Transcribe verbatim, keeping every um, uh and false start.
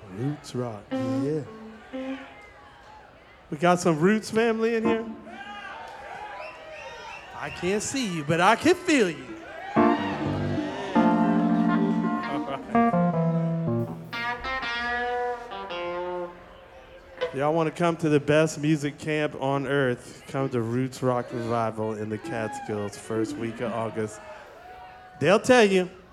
Roots rock, yeah. We got some Roots family in here. I can't see you, but I can feel you. All right. Y'all want to come to the best music camp on earth? Come to Roots Rock Revival in the Catskills, first week of August. They'll tell you.